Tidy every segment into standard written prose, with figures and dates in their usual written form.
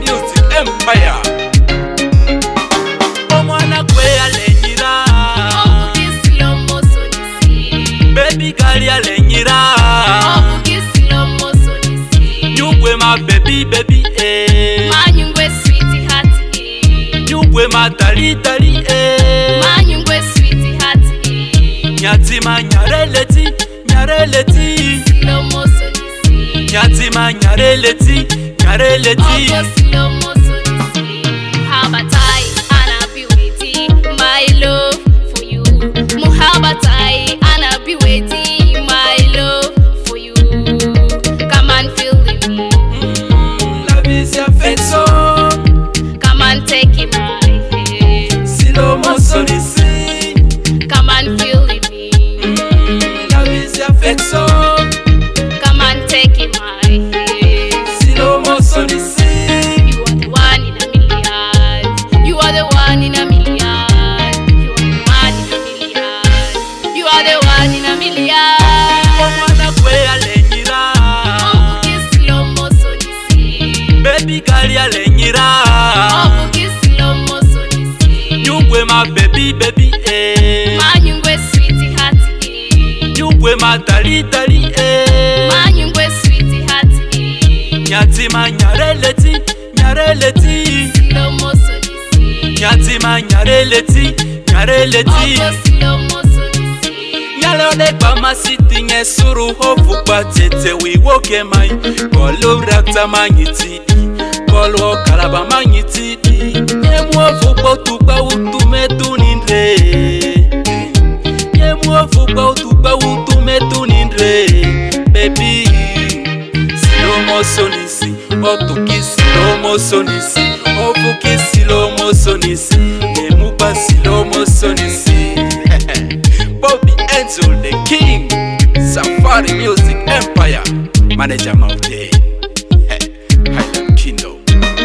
Music Empire. Omwana gwe yalenyira, baby girl yalenyira, nyugwe my baby baby manyungwe sweetheart nyugwe my tali tali manyungwe sweetheart nyatima nyareleti nyareleti slow motion nyatima nyareleti nyareleti slow motion muhabbatai ana be waiting my love for you muhabbatai ana be waiting my love for you come and feel me love is your affection come and take it my hand slow motion is come and feel me love is your affection come and take it my hand slow motion is you are the one in a million you are the one in a million you are the one in a million omwana gwe yalenyira, slow motion baby girl yalenyira, slow motion nyugwe my baby baby manyungwe sweetheart nyugwe my tali tali manyungwe sweetheart nyatima nyareleti nyareleti slow motion nyatima nyareleti nyareleti slow motion nyalole kwa city ngesuru hofu kwa tete wiwoke mai kolo rakta manyiti kolo kalaba manyiti nyemwofu kwa utuba utume tunindre nyemwofu kwa utuba utume tunindre baby slow motion isi otuki slow motion isi ofuki slow motion isi nyemuba slow motion isi Bobby Enzo the King, Safari Music Empire, Manager Mountain, Highland Kingdom.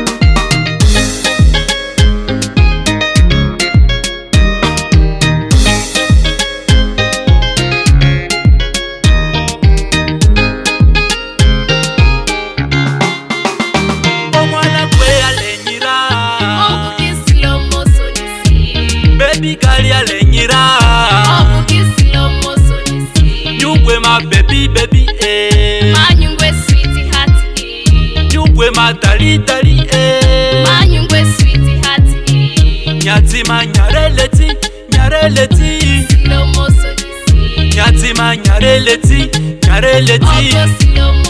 Omwana gwe yalenyira, slow motion baby girl yalenyira, slow motion nyugwe my baby baby manyungwe sweetheart nyugwe my tali tali manyungwe sweetheart nyatima nyareleti nyareleti slow motion nyatima nyareleti nyareleti slow motion